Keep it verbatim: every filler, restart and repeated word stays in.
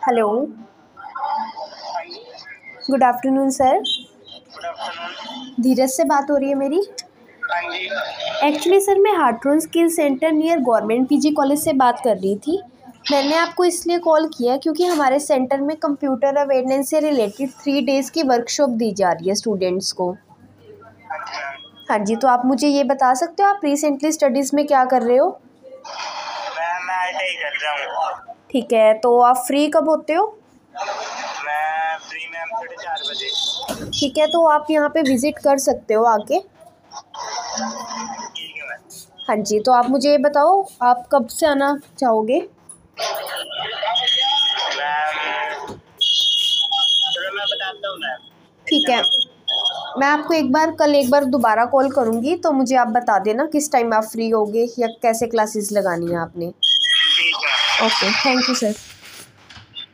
Hello. Good afternoon sir. Good afternoon. Dheeraj से बात हो रही है मेरी? हाँ जी। एक्चुअली सर मैं Hartron skill centre near government PG college से बात कर रही थी। मैंने आपको इसलिए कॉल किया क्योंकि हमारे सेंटर में कंप्यूटर अवेयरनेस से रिलेटेड थ्री डेज़ की वर्कशॉप दी जा रही है स्टूडेंट्स को। अच्छा। हाँ जी, तो आप मुझे ये बता सकते हो आप रिसेंटली स्टडीज़ में क्या कर रहे हो? मैं मैं आई टी आई कर रहा हूँ। ठीक है, तो आप फ्री कब होते हो? मैं फ्री मैम साढ़े चार बजे। ठीक है, तो आप यहाँ पे विज़िट कर सकते हो आके। ठीक है मैम। हाँ जी, तो आप मुझे ये बताओ आप कब से आना चाहोगे? मैम चलो मैं बताता हूँ मैम। ठीक है, मैं आपको एक बार कल एक बार दोबारा कॉल करूँगी तो मुझे आप बता देना किस टाइम आप फ्री होगे या कैसे क्लासेस लगानी है आपने। ठीक है। Okay, thank you sir.